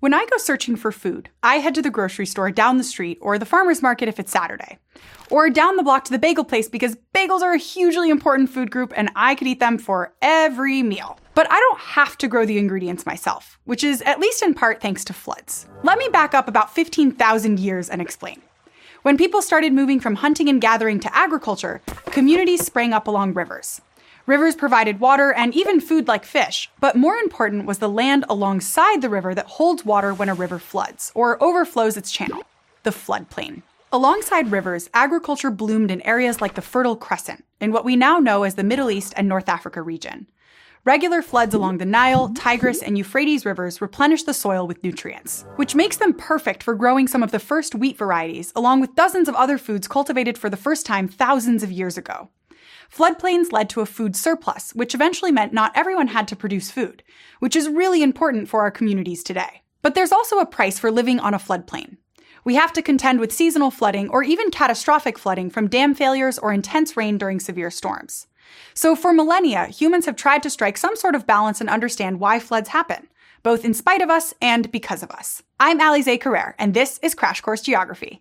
When I go searching for food, I head to the grocery store down the street or the farmer's market if it's Saturday. Or down the block to the bagel place because bagels are a hugely important food group and I could eat them for every meal. But I don't have to grow the ingredients myself, which is at least in part thanks to floods. Let me back up about 15,000 years and explain. When people started moving from hunting and gathering to agriculture, communities sprang up along rivers. Rivers provided water and even food like fish, but more important was the land alongside the river that holds water when a river floods or overflows its channel, the floodplain. Alongside rivers, agriculture bloomed in areas like the Fertile Crescent, in what we now know as the Middle East and North Africa region. Regular floods along the Nile, Tigris, and Euphrates rivers replenish the soil with nutrients, which makes them perfect for growing some of the first wheat varieties, along with dozens of other foods cultivated for the first time thousands of years ago. Floodplains led to a food surplus, which eventually meant not everyone had to produce food, which is really important for our communities today. But there's also a price for living on a floodplain. We have to contend with seasonal flooding or even catastrophic flooding from dam failures or intense rain during severe storms. So for millennia, humans have tried to strike some sort of balance and understand why floods happen, both in spite of us and because of us. I'm Alize Carrere, and this is Crash Course Geography.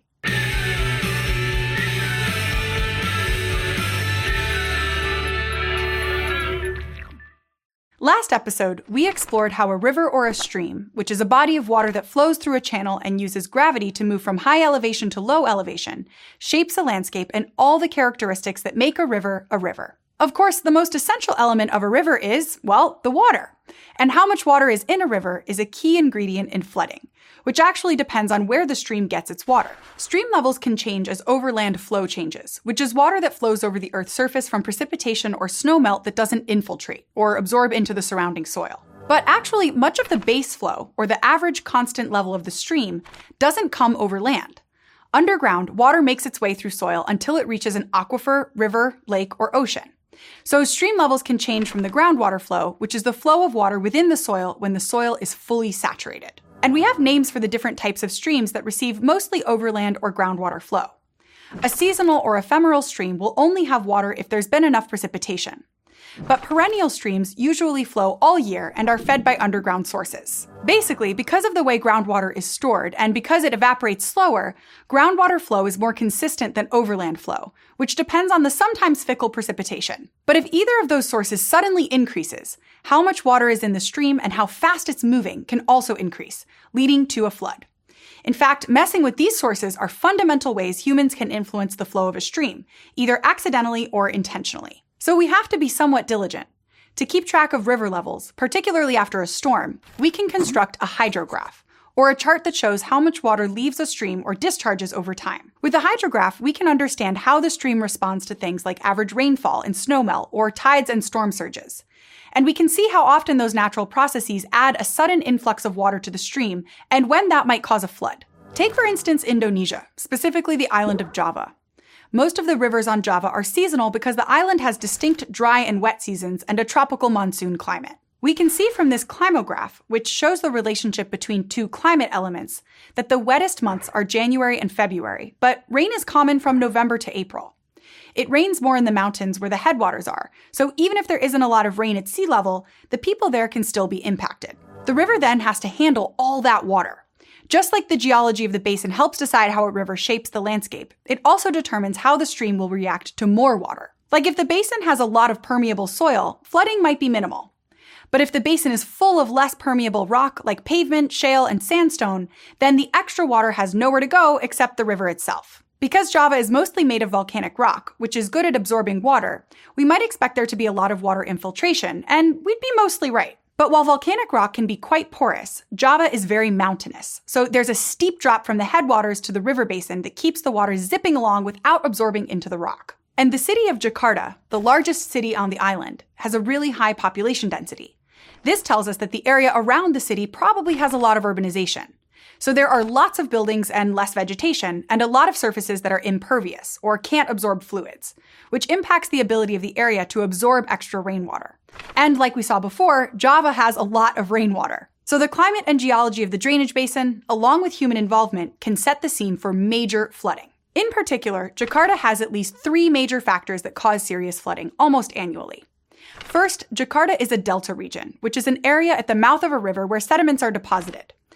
Last episode, we explored how a river or a stream, which is a body of water that flows through a channel and uses gravity to move from high elevation to low elevation, shapes a landscape and all the characteristics that make a river a river. Of course, the most essential element of a river is, well, the water. And how much water is in a river is a key ingredient in flooding, which actually depends on where the stream gets its water. Stream levels can change as overland flow changes, which is water that flows over the Earth's surface from precipitation or snowmelt that doesn't infiltrate or absorb into the surrounding soil. But actually, much of the base flow, or the average constant level of the stream, doesn't come over land. Underground, water makes its way through soil until it reaches an aquifer, river, lake, or ocean. So stream levels can change from the groundwater flow, which is the flow of water within the soil when the soil is fully saturated. And we have names for the different types of streams that receive mostly overland or groundwater flow. A seasonal or ephemeral stream will only have water if there's been enough precipitation. But perennial streams usually flow all year and are fed by underground sources. Basically, because of the way groundwater is stored and because it evaporates slower, groundwater flow is more consistent than overland flow, which depends on the sometimes fickle precipitation. But if either of those sources suddenly increases, how much water is in the stream and how fast it's moving can also increase, leading to a flood. In fact, messing with these sources are fundamental ways humans can influence the flow of a stream, either accidentally or intentionally. So we have to be somewhat diligent. To keep track of river levels, particularly after a storm, we can construct a hydrograph, or a chart that shows how much water leaves a stream or discharges over time. With a hydrograph, we can understand how the stream responds to things like average rainfall and snowmelt, or tides and storm surges. And we can see how often those natural processes add a sudden influx of water to the stream, and when that might cause a flood. Take, for instance, Indonesia, specifically the island of Java. Most of the rivers on Java are seasonal because the island has distinct dry and wet seasons and a tropical monsoon climate. We can see from this climograph, which shows the relationship between two climate elements, that the wettest months are January and February, but rain is common from November to April. It rains more in the mountains where the headwaters are, so even if there isn't a lot of rain at sea level, the people there can still be impacted. The river then has to handle all that water. Just like the geology of the basin helps decide how a river shapes the landscape, it also determines how the stream will react to more water. Like if the basin has a lot of permeable soil, flooding might be minimal. But if the basin is full of less permeable rock like pavement, shale, and sandstone, then the extra water has nowhere to go except the river itself. Because Java is mostly made of volcanic rock, which is good at absorbing water, we might expect there to be a lot of water infiltration, and we'd be mostly right. But while volcanic rock can be quite porous, Java is very mountainous. So there's a steep drop from the headwaters to the river basin that keeps the water zipping along without absorbing into the rock. And the city of Jakarta, the largest city on the island, has a really high population density. This tells us that the area around the city probably has a lot of urbanization. So there are lots of buildings and less vegetation, and a lot of surfaces that are impervious, or can't absorb fluids, which impacts the ability of the area to absorb extra rainwater. And like we saw before, Java has a lot of rainwater. So the climate and geology of the drainage basin, along with human involvement, can set the scene for major flooding. In particular, Jakarta has at least 3 major factors that cause serious flooding almost annually. First, Jakarta is a delta region, which is an area at the mouth of a river where sediments are deposited.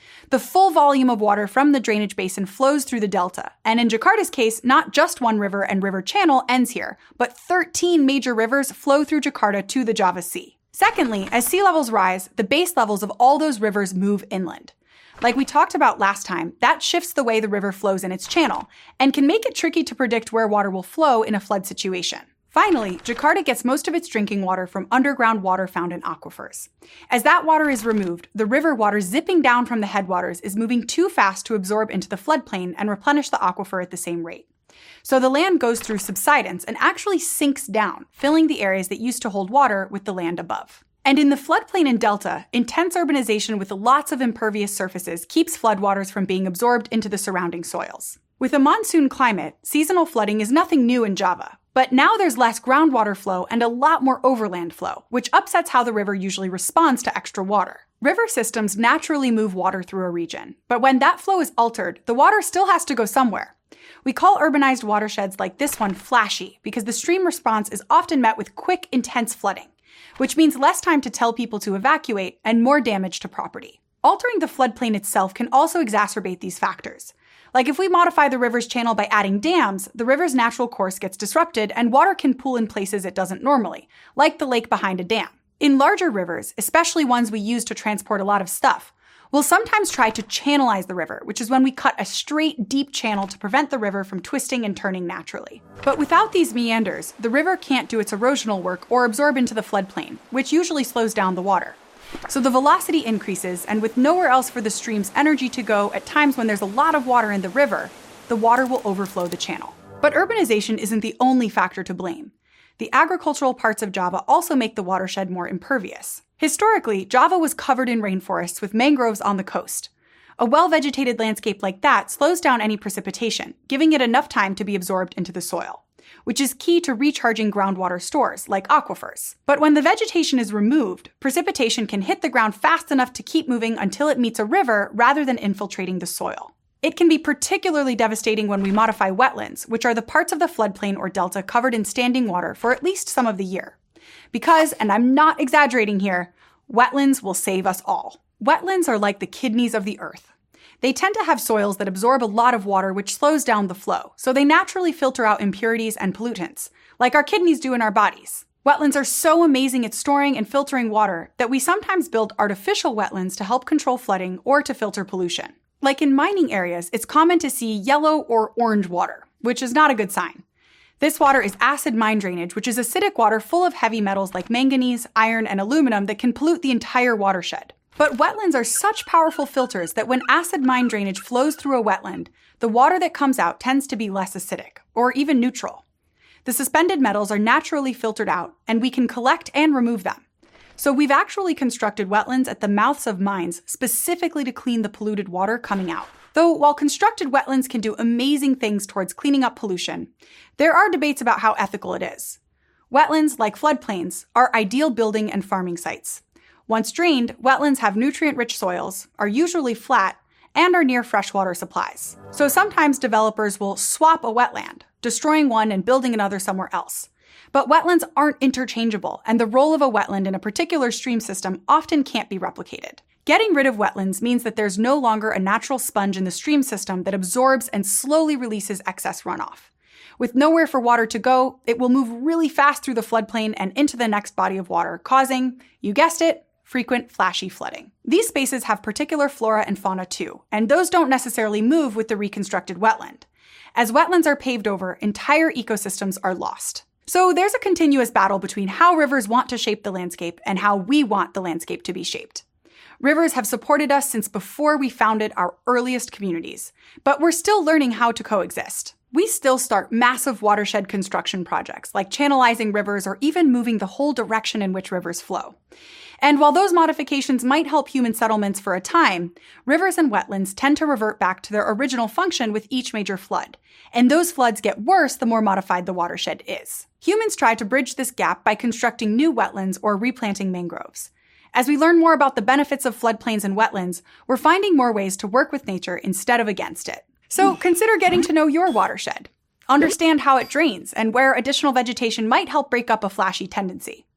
The full volume of water from the drainage basin flows through the delta, and in Jakarta's case, not just one river and river channel ends here, but 13 major rivers flow through Jakarta to the Java Sea. Secondly, as sea levels rise, the base levels of all those rivers move inland. Like we talked about last time, that shifts the way the river flows in its channel, and can make it tricky to predict where water will flow in a flood situation. Finally, Jakarta gets most of its drinking water from underground water found in aquifers. As that water is removed, the river water zipping down from the headwaters is moving too fast to absorb into the floodplain and replenish the aquifer at the same rate. So the land goes through subsidence and actually sinks down, filling the areas that used to hold water with the land above. And in the floodplain and delta, intense urbanization with lots of impervious surfaces keeps floodwaters from being absorbed into the surrounding soils. With a monsoon climate, seasonal flooding is nothing new in Java, but now there's less groundwater flow and a lot more overland flow, which upsets how the river usually responds to extra water. River systems naturally move water through a region, but when that flow is altered, the water still has to go somewhere. We call urbanized watersheds like this one flashy because the stream response is often met with quick, intense flooding, which means less time to tell people to evacuate and more damage to property. Altering the floodplain itself can also exacerbate these factors. Like if we modify the river's channel by adding dams, the river's natural course gets disrupted and water can pool in places it doesn't normally, like the lake behind a dam. In larger rivers, especially ones we use to transport a lot of stuff, we'll sometimes try to channelize the river, which is when we cut a straight, deep channel to prevent the river from twisting and turning naturally. But without these meanders, the river can't do its erosional work or absorb into the floodplain, which usually slows down the water. So the velocity increases, and with nowhere else for the stream's energy to go at times when there's a lot of water in the river, the water will overflow the channel. But urbanization isn't the only factor to blame. The agricultural parts of Java also make the watershed more impervious. Historically, Java was covered in rainforests with mangroves on the coast. A well-vegetated landscape like that slows down any precipitation, giving it enough time to be absorbed into the soil, which is key to recharging groundwater stores, like aquifers. But when the vegetation is removed, precipitation can hit the ground fast enough to keep moving until it meets a river rather than infiltrating the soil. It can be particularly devastating when we modify wetlands, which are the parts of the floodplain or delta covered in standing water for at least some of the year. Because, and I'm not exaggerating here, wetlands will save us all. Wetlands are like the kidneys of the earth. They tend to have soils that absorb a lot of water, which slows down the flow, so they naturally filter out impurities and pollutants, like our kidneys do in our bodies. Wetlands are so amazing at storing and filtering water that we sometimes build artificial wetlands to help control flooding or to filter pollution. Like in mining areas, it's common to see yellow or orange water, which is not a good sign. This water is acid mine drainage, which is acidic water full of heavy metals like manganese, iron, and aluminum that can pollute the entire watershed. But wetlands are such powerful filters that when acid mine drainage flows through a wetland, the water that comes out tends to be less acidic, or even neutral. The suspended metals are naturally filtered out, and we can collect and remove them. So we've actually constructed wetlands at the mouths of mines specifically to clean the polluted water coming out. Though while constructed wetlands can do amazing things towards cleaning up pollution, there are debates about how ethical it is. Wetlands, like floodplains, are ideal building and farming sites. Once drained, wetlands have nutrient-rich soils, are usually flat, and are near freshwater supplies. So sometimes developers will swap a wetland, destroying one and building another somewhere else. But wetlands aren't interchangeable, and the role of a wetland in a particular stream system often can't be replicated. Getting rid of wetlands means that there's no longer a natural sponge in the stream system that absorbs and slowly releases excess runoff. With nowhere for water to go, it will move really fast through the floodplain and into the next body of water, causing, you guessed it, frequent flashy flooding. These spaces have particular flora and fauna too, and those don't necessarily move with the reconstructed wetland. As wetlands are paved over, entire ecosystems are lost. So there's a continuous battle between how rivers want to shape the landscape and how we want the landscape to be shaped. Rivers have supported us since before we founded our earliest communities, but we're still learning how to coexist. We still start massive watershed construction projects, like channelizing rivers or even moving the whole direction in which rivers flow. And while those modifications might help human settlements for a time, rivers and wetlands tend to revert back to their original function with each major flood. And those floods get worse the more modified the watershed is. Humans try to bridge this gap by constructing new wetlands or replanting mangroves. As we learn more about the benefits of floodplains and wetlands, we're finding more ways to work with nature instead of against it. So consider getting to know your watershed. Understand how it drains and where additional vegetation might help break up a flashy tendency.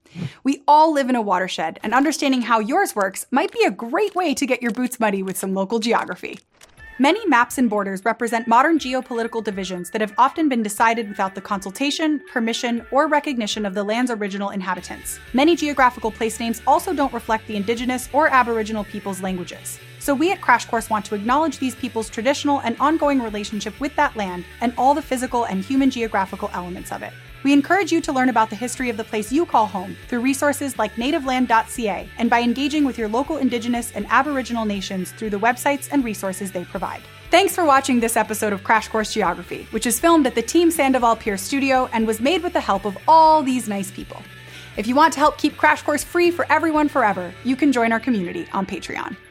We all live in a watershed, and understanding how yours works might be a great way to get your boots muddy with some local geography. Many maps and borders represent modern geopolitical divisions that have often been decided without the consultation, permission, or recognition of the land's original inhabitants. Many geographical place names also don't reflect the indigenous or aboriginal people's languages. So we at Crash Course want to acknowledge these people's traditional and ongoing relationship with that land and all the physical and human geographical elements of it. We encourage you to learn about the history of the place you call home through resources like nativeland.ca and by engaging with your local Indigenous and Aboriginal nations through the websites and resources they provide. Thanks for watching this episode of Crash Course Geography, which is filmed at the Team Sandoval Pierce studio and was made with the help of all these nice people. If you want to help keep Crash Course free for everyone forever, you can join our community on Patreon.